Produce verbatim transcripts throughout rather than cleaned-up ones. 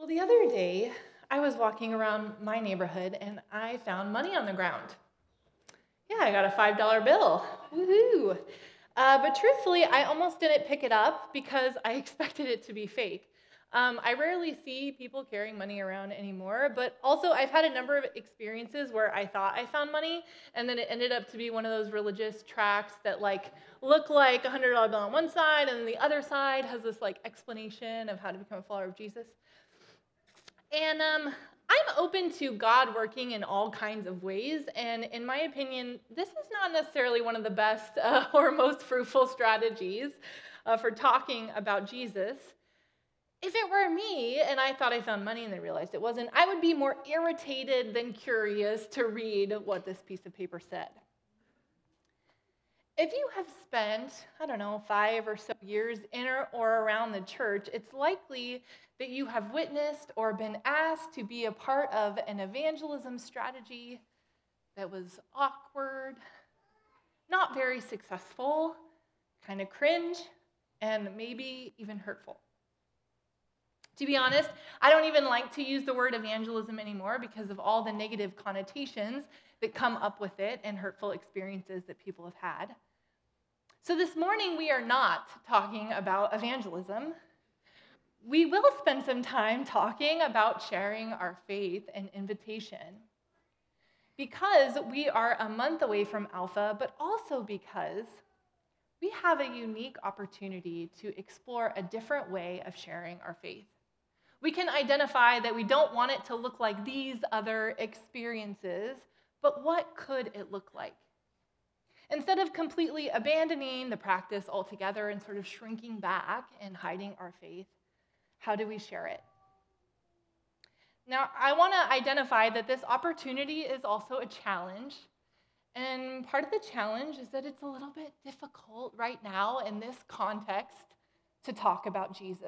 Well, the other day, I was walking around my neighborhood and I found money on the ground. Yeah, I got a five dollar bill. Woohoo! Uh, but truthfully, I almost didn't pick it up because I expected it to be fake. Um, I rarely see people carrying money around anymore, but also I've had a number of experiences where I thought I found money, and then it ended up to be one of those religious tracts that like look like a one hundred dollar bill on one side, and then the other side has this like explanation of how to become a follower of Jesus. And um, I'm open to God working in all kinds of ways. And in my opinion, this is not necessarily one of the best uh, or most fruitful strategies uh, for talking about Jesus. If it were me and I thought I found money and then realized it wasn't, I would be more irritated than curious to read what this piece of paper said. If you have spent, I don't know, five or so years in or, or around the church, it's likely that you have witnessed or been asked to be a part of an evangelism strategy that was awkward, not very successful, kind of cringe, and maybe even hurtful. To be honest, I don't even like to use the word evangelism anymore because of all the negative connotations that come up with it and hurtful experiences that people have had. So this morning, we are not talking about evangelism. We will spend some time talking about sharing our faith and invitation because we are a month away from Alpha, but also because we have a unique opportunity to explore a different way of sharing our faith. We can identify that we don't want it to look like these other experiences, but what could it look like? Instead of completely abandoning the practice altogether and sort of shrinking back and hiding our faith, how do we share it? Now, I want to identify that this opportunity is also a challenge. And part of the challenge is that it's a little bit difficult right now in this context to talk about Jesus.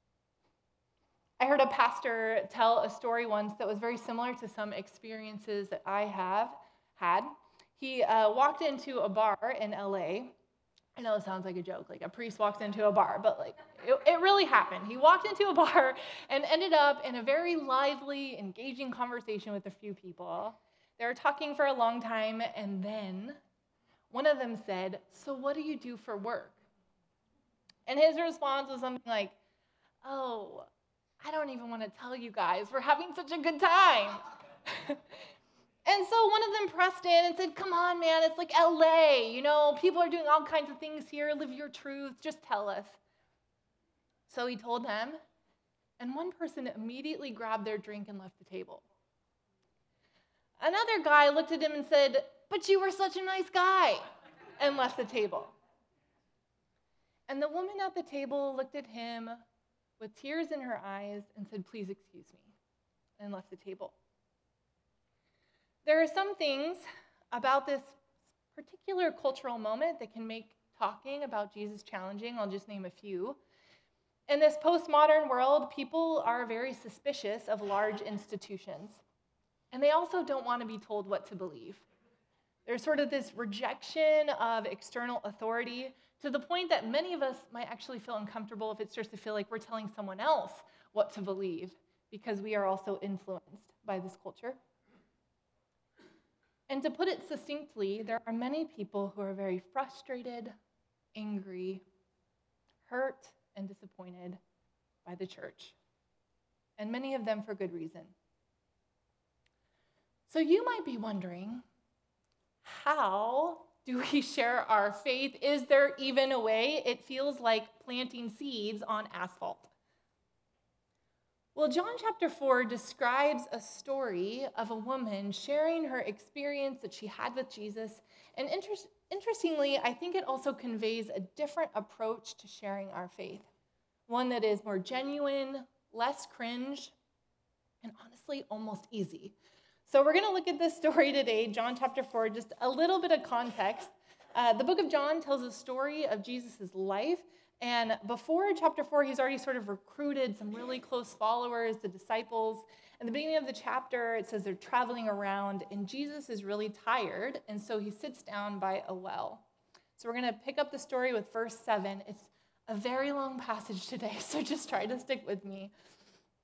I heard a pastor tell a story once that was very similar to some experiences that I have had. He uh, walked into a bar in L A. I know it sounds like a joke, like a priest walks into a bar, but like it, it really happened. He walked into a bar and ended up in a very lively, engaging conversation with a few people. They were talking for a long time, and then one of them said, "So what do you do for work?" And his response was something like, "Oh, I don't even want to tell you guys. We're having such a good time." And so one of them pressed in and said, "Come on, man, it's like L A. You know, people are doing all kinds of things here. Live your truth. Just tell us." So he told them, and one person immediately grabbed their drink and left the table. Another guy looked at him and said, "But you were such a nice guy," and left the table. And the woman at the table looked at him with tears in her eyes and said, "Please excuse me," and left the table. There are some things about this particular cultural moment that can make talking about Jesus challenging. I'll just name a few. In this postmodern world, people are very suspicious of large institutions, and they also don't want to be told what to believe. There's sort of this rejection of external authority to the point that many of us might actually feel uncomfortable if it's just to feel like we're telling someone else what to believe because we are also influenced by this culture. And to put it succinctly, there are many people who are very frustrated, angry, hurt, and disappointed by the church, and many of them for good reason. So you might be wondering, how do we share our faith? Is there even a way? It feels like planting seeds on asphalt. Well, John chapter four describes a story of a woman sharing her experience that she had with Jesus. And inter- interestingly, I think it also conveys a different approach to sharing our faith. One that is more genuine, less cringe, and honestly, almost easy. So we're going to look at this story today, John chapter four, just a little bit of context. Uh, the book of John tells a story of Jesus' life. And before chapter four, he's already sort of recruited some really close followers, the disciples. In the beginning of the chapter, it says they're traveling around, and Jesus is really tired, and so he sits down by a well. So we're going to pick up the story with verse seven. It's a very long passage today, so just try to stick with me.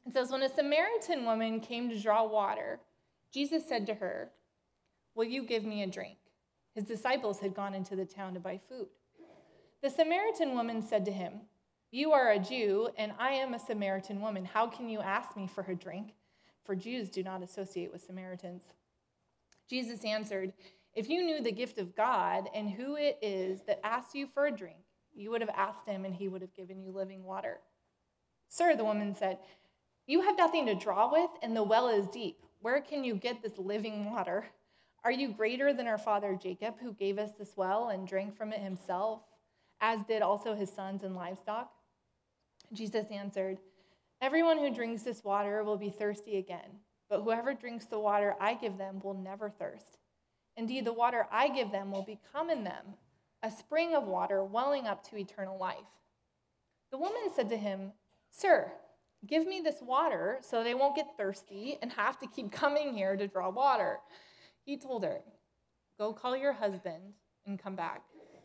It says, when a Samaritan woman came to draw water, Jesus said to her, "Will you give me a drink?" His disciples had gone into the town to buy food. The Samaritan woman said to him, "You are a Jew, and I am a Samaritan woman. How can you ask me for a drink? For Jews do not associate with Samaritans." Jesus answered, "If you knew the gift of God and who it is that asks you for a drink, you would have asked him, and he would have given you living water." "Sir," the woman said, "you have nothing to draw with, and the well is deep. Where can you get this living water? Are you greater than our father Jacob, who gave us this well and drank from it himself, as did also his sons and livestock?" Jesus answered, "Everyone who drinks this water will be thirsty again, but whoever drinks the water I give them will never thirst. Indeed, the water I give them will become in them a spring of water welling up to eternal life." The woman said to him, "Sir, give me this water so they won't get thirsty and have to keep coming here to draw water." He told her, "Go call your husband and come back."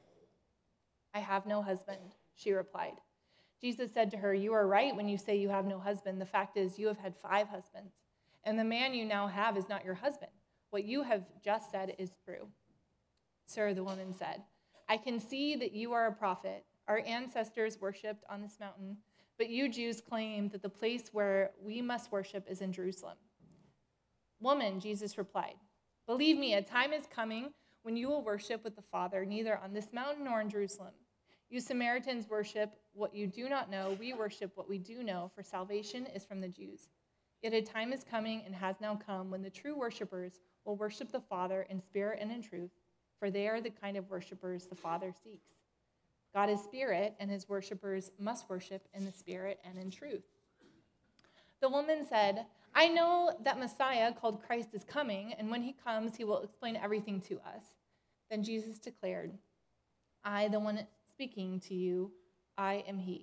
"I have no husband," she replied. Jesus said to her, "You are right when you say you have no husband. The fact is, you have had five husbands, and the man you now have is not your husband. What you have just said is true." "Sir," the woman said, "I can see that you are a prophet. Our ancestors worshipped on this mountain, but you Jews claim that the place where we must worship is in Jerusalem." "Woman," Jesus replied, "believe me, a time is coming when you will worship with the Father, neither on this mountain nor in Jerusalem. You Samaritans worship what you do not know. We worship what we do know, for salvation is from the Jews. Yet a time is coming and has now come when the true worshipers will worship the Father in spirit and in truth, for they are the kind of worshipers the Father seeks. God is spirit, and his worshipers must worship in the spirit and in truth." The woman said, "I know that Messiah, called Christ, is coming, and when he comes, he will explain everything to us." Then Jesus declared, "I, the one speaking to you, I am he."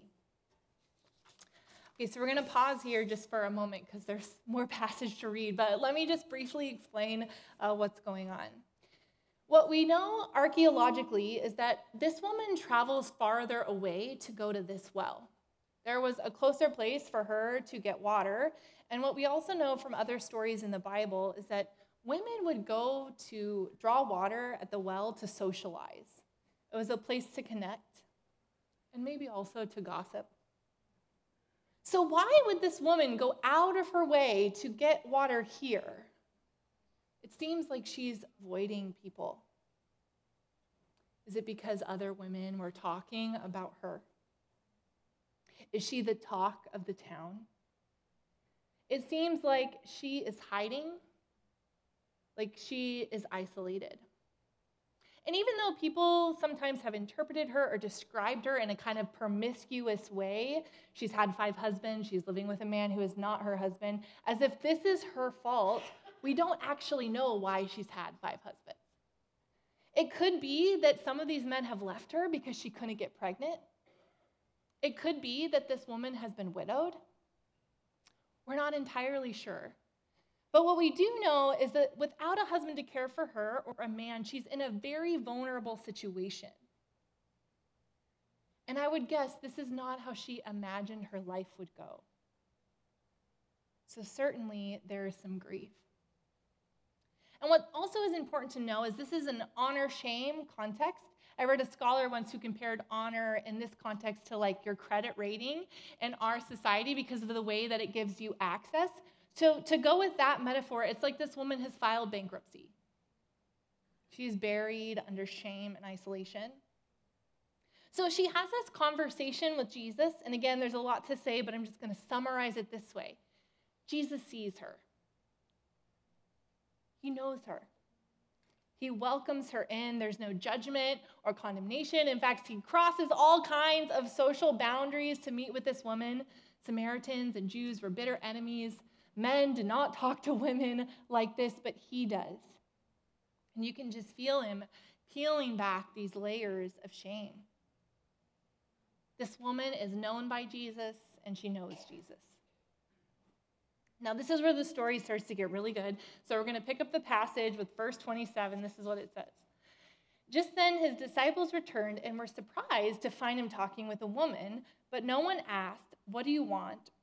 Okay, so we're going to pause here just for a moment because there's more passage to read, but let me just briefly explain uh, what's going on. What we know archaeologically is that this woman travels farther away to go to this well. There was a closer place for her to get water, and what we also know from other stories in the Bible is that women would go to draw water at the well to socialize. It was a place to connect and maybe also to gossip. So why would this woman go out of her way to get water here? It seems like she's avoiding people. Is it because other women were talking about her? Is she the talk of the town? It seems like she is hiding, like she is isolated. And even though people sometimes have interpreted her or described her in a kind of promiscuous way, she's had five husbands, she's living with a man who is not her husband, as if this is her fault, we don't actually know why she's had five husbands. It could be that some of these men have left her because she couldn't get pregnant. It could be that this woman has been widowed. We're not entirely sure. But what we do know is that without a husband to care for her or a man, she's in a very vulnerable situation. And I would guess this is not how she imagined her life would go. So certainly there is some grief. And what also is important to know is this is an honor-shame context. I read a scholar once who compared honor in this context to like your credit rating in our society because of the way that it gives you access. So to go with that metaphor, it's like this woman has filed bankruptcy. She's buried under shame and isolation. So she has this conversation with Jesus, and again, there's a lot to say, but I'm just going to summarize it this way. Jesus sees her. He knows her. He welcomes her in. There's no judgment or condemnation. In fact, he crosses all kinds of social boundaries to meet with this woman. Samaritans and Jews were bitter enemies. Men did not talk to women like this, but he does. And you can just feel him peeling back these layers of shame. This woman is known by Jesus, and she knows Jesus. Now, this is where the story starts to get really good. So we're going to pick up the passage with verse twenty-seven. This is what it says. Just then his disciples returned and were surprised to find him talking with a woman, but no one asked, "What do you want?"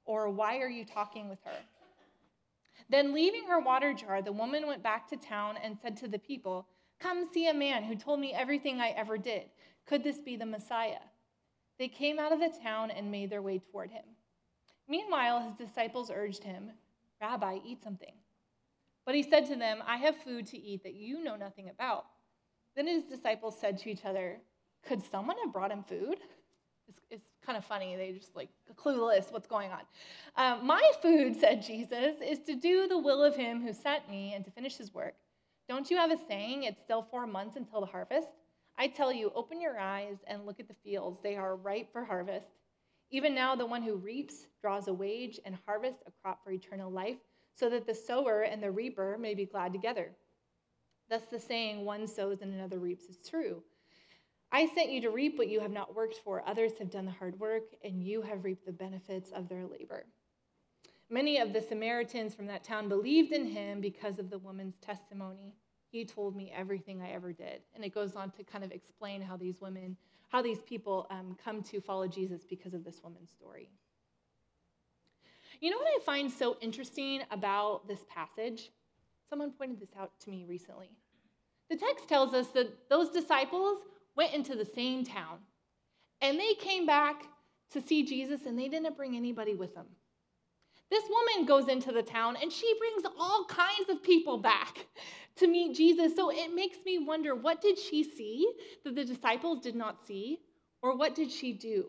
Or why are you talking with her? Then leaving her water jar, the woman went back to town and said to the people, come see a man who told me everything I ever did. Could this be the Messiah? They came out of the town and made their way toward him. Meanwhile, his disciples urged him, Rabbi, eat something. But he said to them, I have food to eat that you know nothing about. Then his disciples said to each other, could someone have brought him food? It's, it's kind of funny. They just like clueless what's going on. Um, my food, said Jesus, is to do the will of him who sent me and to finish his work. Don't you have a saying, it's still four months until the harvest? I tell you, open your eyes and look at the fields. They are ripe for harvest. Even now, the one who reaps draws a wage and harvests a crop for eternal life, so that the sower and the reaper may be glad together. Thus the saying, one sows and another reaps, is true. I sent you to reap what you have not worked for. Others have done the hard work, and you have reaped the benefits of their labor. Many of the Samaritans from that town believed in him because of the woman's testimony. He told me everything I ever did. And it goes on to kind of explain how these women, how these people um, come to follow Jesus because of this woman's story. You know what I find so interesting about this passage? Someone pointed this out to me recently. The text tells us that those disciples went into the same town, and they came back to see Jesus, and they didn't bring anybody with them. This woman goes into the town, and she brings all kinds of people back to meet Jesus. So it makes me wonder, what did she see that the disciples did not see, or what did she do?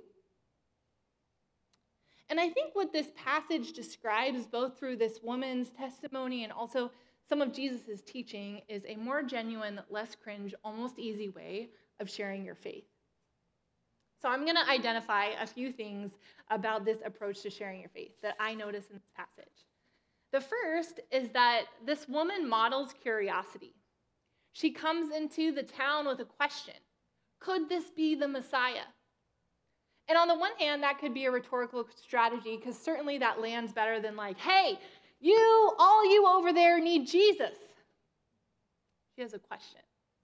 And I think what this passage describes, both through this woman's testimony and also some of Jesus' teaching, is a more genuine, less cringe, almost easy way of sharing your faith. So I'm going to identify a few things about this approach to sharing your faith that I notice in this passage. The first is that this woman models curiosity. She comes into the town with a question. Could this be the Messiah? And on the one hand, that could be a rhetorical strategy, because certainly that lands better than like, hey, you, all you over there need Jesus. She has a question.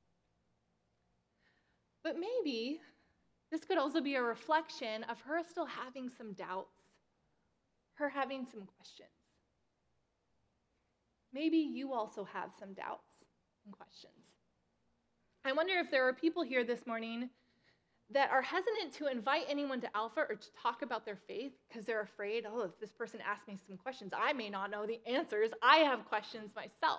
But maybe this could also be a reflection of her still having some doubts, her having some questions. Maybe you also have some doubts and questions. I wonder if there are people here this morning that are hesitant to invite anyone to Alpha or to talk about their faith because they're afraid, oh, if this person asks me some questions, I may not know the answers. I have questions myself.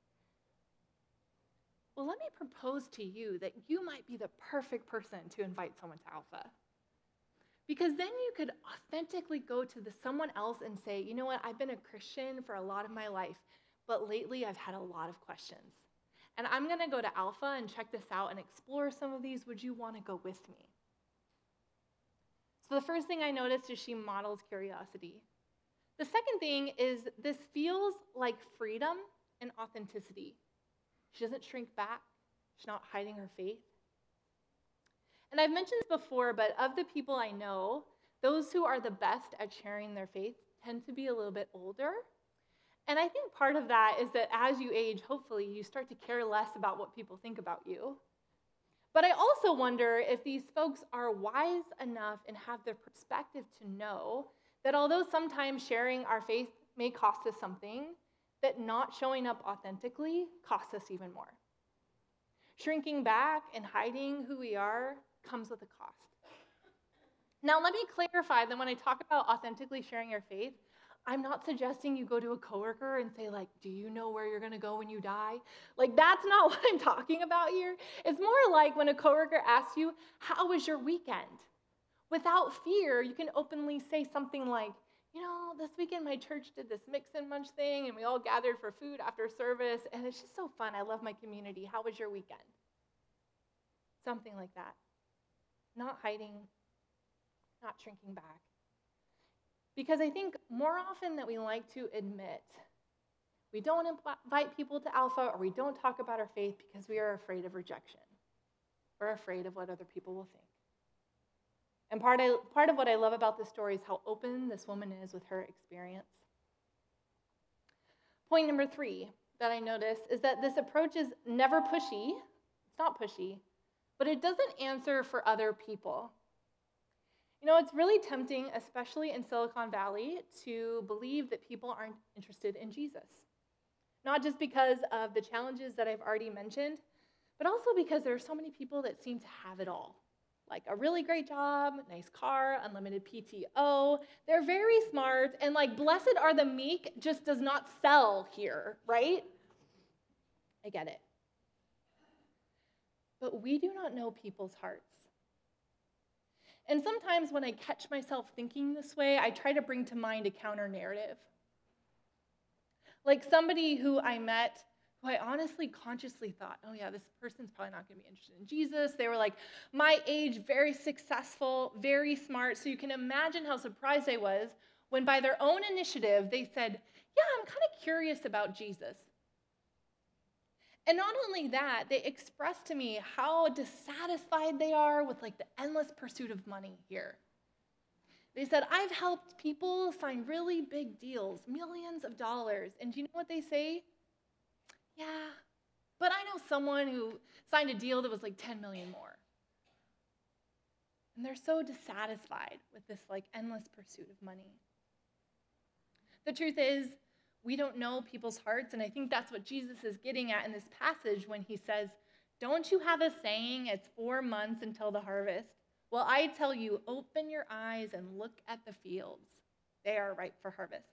Well, let me propose to you that you might be the perfect person to invite someone to Alpha. Because then you could authentically go to the someone else and say, you know what, I've been a Christian for a lot of my life, but lately I've had a lot of questions. And I'm going to go to Alpha and check this out and explore some of these. Would you want to go with me? So the first thing I noticed is she models curiosity. The second thing is this feels like freedom and authenticity. She doesn't shrink back. She's not hiding her faith. And I've mentioned this before, but of the people I know, those who are the best at sharing their faith tend to be a little bit older. And I think part of that is that as you age, hopefully, you start to care less about what people think about you. But I also wonder if these folks are wise enough and have the perspective to know that although sometimes sharing our faith may cost us something, that not showing up authentically costs us even more. Shrinking back and hiding who we are comes with a cost. Now, let me clarify that when I talk about authentically sharing your faith, I'm not suggesting you go to a coworker and say, like, do you know where you're going to go when you die? Like, that's not what I'm talking about here. It's more like when a coworker asks you, how was your weekend? Without fear, you can openly say something like, you know, this weekend my church did this mix and munch thing, and we all gathered for food after service, and it's just so fun. I love my community. How was your weekend? Something like that. Not hiding, not shrinking back. Because I think more often than we like to admit, we don't invite people to Alpha or we don't talk about our faith because we are afraid of rejection. We're afraid of what other people will think. And part of, part of what I love about this story is how open this woman is with her experience. Point number three that I notice is that this approach is never pushy. It's not pushy, but it doesn't answer for other people. You know, it's really tempting, especially in Silicon Valley, to believe that people aren't interested in Jesus. Not just because of the challenges that I've already mentioned, but also because there are so many people that seem to have it all. Like a really great job, nice car, unlimited P T O. They're very smart, and like blessed are the meek just does not sell here, right? I get it. But we do not know people's hearts. And sometimes when I catch myself thinking this way, I try to bring to mind a counter narrative. Like somebody who I met who I honestly consciously thought, oh yeah, this person's probably not going to be interested in Jesus. They were like my age, very successful, very smart. So you can imagine how surprised I was when by their own initiative, they said, yeah, I'm kind of curious about Jesus. And not only that, they expressed to me how dissatisfied they are with like the endless pursuit of money here. They said, I've helped people sign really big deals, millions of dollars. And do you know what they say? Yeah, but I know someone who signed a deal that was like ten million more. And they're so dissatisfied with this like endless pursuit of money. The truth is, we don't know people's hearts, and I think that's what Jesus is getting at in this passage when he says, don't you have a saying, it's four months until the harvest? Well, I tell you, open your eyes and look at the fields. They are ripe for harvest.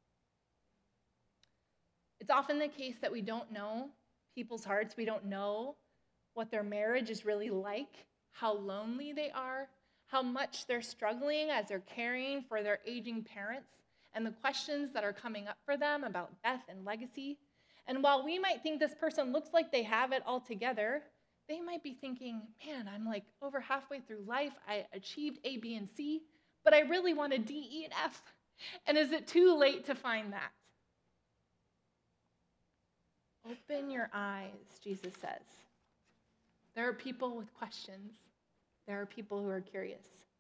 It's often the case that we don't know people's hearts. We don't know what their marriage is really like, how lonely they are, how much they're struggling as they're caring for their aging parents, and the questions that are coming up for them about death and legacy. And while we might think this person looks like they have it all together, they might be thinking, man, I'm like over halfway through life. I achieved A, B, and C, but I really want a D, E, and F. And is it too late to find that? Open your eyes, Jesus says. There are people with questions. There are people who are curious.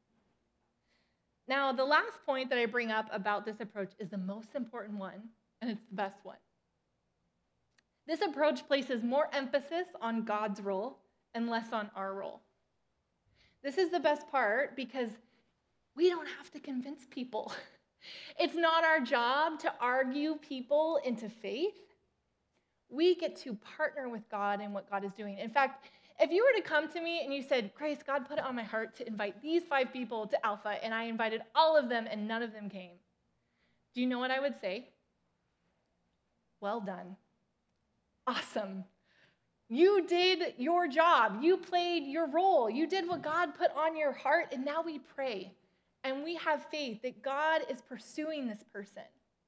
Now, the last point that I bring up about this approach is the most important one, and it's the best one. This approach places more emphasis on God's role and less on our role. This is the best part because we don't have to convince people. It's not our job to argue people into faith. We get to partner with God in what God is doing. In fact, if you were to come to me and you said, Grace, God put it on my heart to invite these five people to Alpha, and I invited all of them and none of them came, do you know what I would say? Well done. Awesome. You did your job. You played your role. You did what God put on your heart, and now we pray. And we have faith that God is pursuing this person.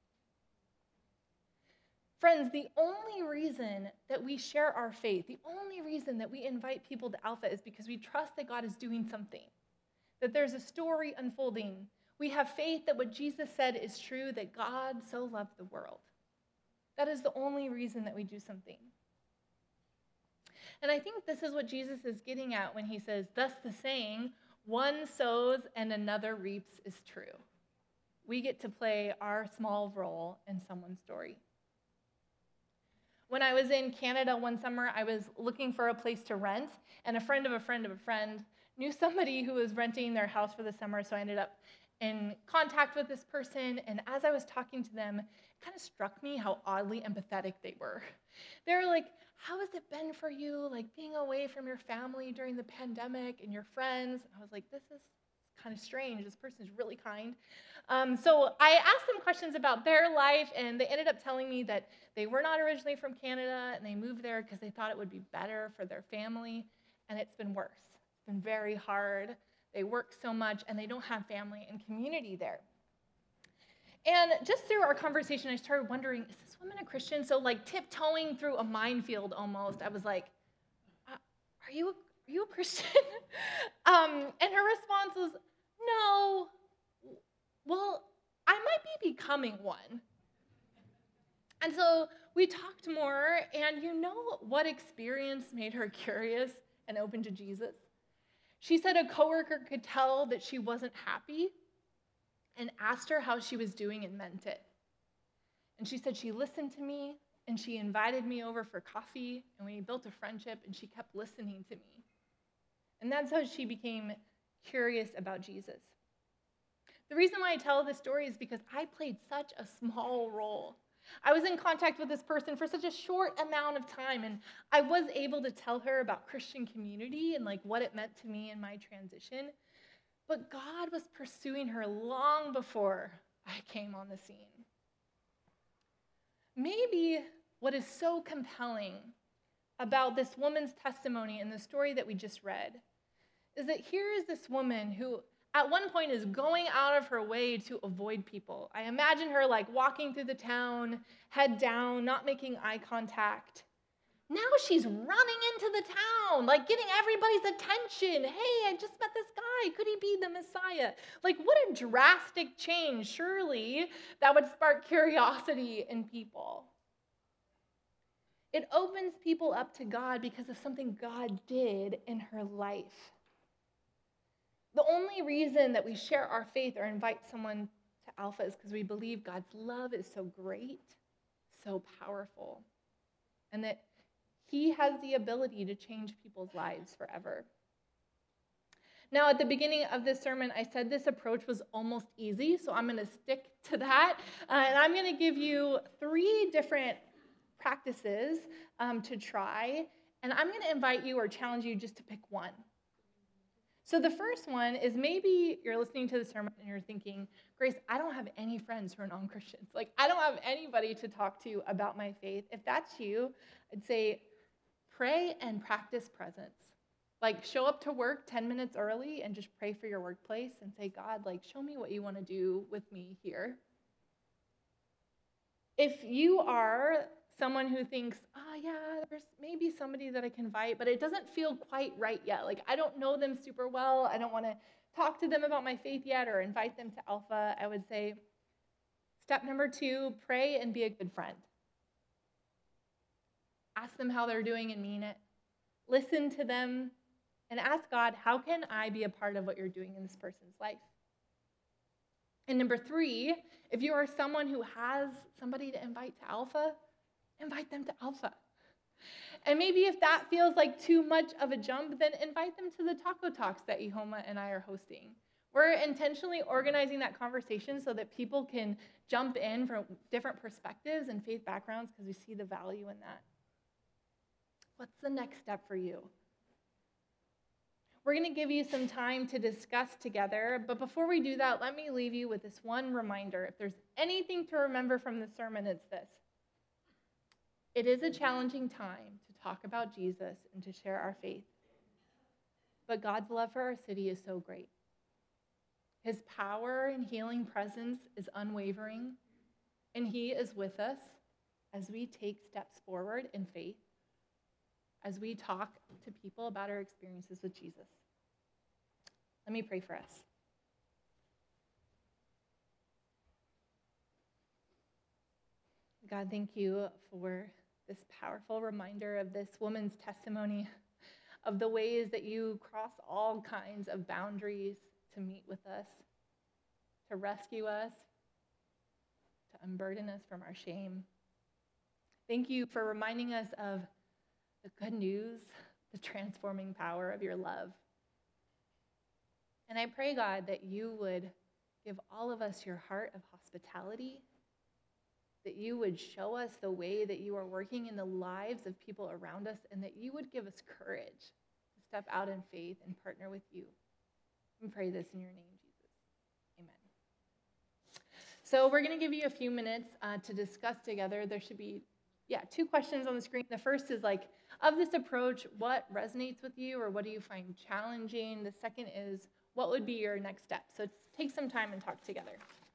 Friends, the only reason that we share our faith, the only reason that we invite people to Alpha is because we trust that God is doing something, that there's a story unfolding. We have faith that what Jesus said is true, that God so loved the world. That is the only reason that we do something. And I think this is what Jesus is getting at when he says, thus the saying, one sows and another reaps is true. We get to play our small role in someone's story. When I was in Canada one summer, I was looking for a place to rent, and a friend of a friend of a friend knew somebody who was renting their house for the summer, so I ended up in contact with this person, and as I was talking to them, it kind of struck me how oddly empathetic they were. They were like, how has it been for you, like being away from your family during the pandemic and your friends? And I was like, this is kind of strange. This person is really kind. Um, so I asked them questions about their life, and they ended up telling me that they were not originally from Canada, and they moved there because they thought it would be better for their family, and it's been worse. It's been very hard. They work so much, and they don't have family and community there. And just through our conversation, I started wondering, is this woman a Christian? So like tiptoeing through a minefield almost, I was like, uh, are you a, are you a Christian? um, and her response was, no. Well, I might be becoming one. And so we talked more, and you know what experience made her curious and open to Jesus? She said a coworker could tell that she wasn't happy and asked her how she was doing and meant it. And she said she listened to me, and she invited me over for coffee, and we built a friendship, and she kept listening to me. And that's how she became curious about Jesus. The reason why I tell this story is because I played such a small role. I was in contact with this person for such a short amount of time, and I was able to tell her about Christian community and like what it meant to me in my transition. But God was pursuing her long before I came on the scene. Maybe what is so compelling about this woman's testimony in the story that we just read is that here is this woman who at one point is going out of her way to avoid people. I imagine her like walking through the town, head down, not making eye contact. Now she's running into the town, like getting everybody's attention. Hey, I just met this guy. Could he be the Messiah? Like, what a drastic change. Surely that would spark curiosity in people. It opens people up to God because of something God did in her life. The only reason that we share our faith or invite someone to Alpha is because we believe God's love is so great, so powerful, and that He has the ability to change people's lives forever. Now, at the beginning of this sermon, I said this approach was almost easy, so I'm going to stick to that. Uh, and I'm going to give you three different practices um, to try, and I'm going to invite you or challenge you just to pick one. So the first one is maybe you're listening to the sermon and you're thinking, Grace, I don't have any friends who are non-Christians. Like, I don't have anybody to talk to about my faith. If that's you, I'd say pray and practice presence. Like, show up to work ten minutes early and just pray for your workplace and say, God, like, show me what you want to do with me here. If you are someone who thinks, oh, yeah, there's maybe somebody that I can invite, but it doesn't feel quite right yet. Like, I don't know them super well. I don't want to talk to them about my faith yet or invite them to Alpha. I would say, step number two, pray and be a good friend. Ask them how they're doing and mean it. Listen to them and ask God, how can I be a part of what you're doing in this person's life? And number three, if you are someone who has somebody to invite to Alpha, invite them to Alpha. And maybe if that feels like too much of a jump, then invite them to the Taco Talks that Ihoma and I are hosting. We're intentionally organizing that conversation so that people can jump in from different perspectives and faith backgrounds because we see the value in that. What's the next step for you? We're going to give you some time to discuss together, but before we do that, let me leave you with this one reminder. If there's anything to remember from the sermon, it's this. It is a challenging time to talk about Jesus and to share our faith, but God's love for our city is so great. His power and healing presence is unwavering, and He is with us as we take steps forward in faith, as we talk to people about our experiences with Jesus. Let me pray for us. God, thank you for this powerful reminder of this woman's testimony, of the ways that you cross all kinds of boundaries to meet with us, to rescue us, to unburden us from our shame. Thank you for reminding us of the good news, the transforming power of your love. And I pray, God, that you would give all of us your heart of hospitality, that you would show us the way that you are working in the lives of people around us, and that you would give us courage to step out in faith and partner with you. We pray this in your name, Jesus. Amen. So we're going to give you a few minutes uh, to discuss together. There should be, yeah, two questions on the screen. The first is like, of this approach, what resonates with you or what do you find challenging? The second is, what would be your next step? So take some time and talk together.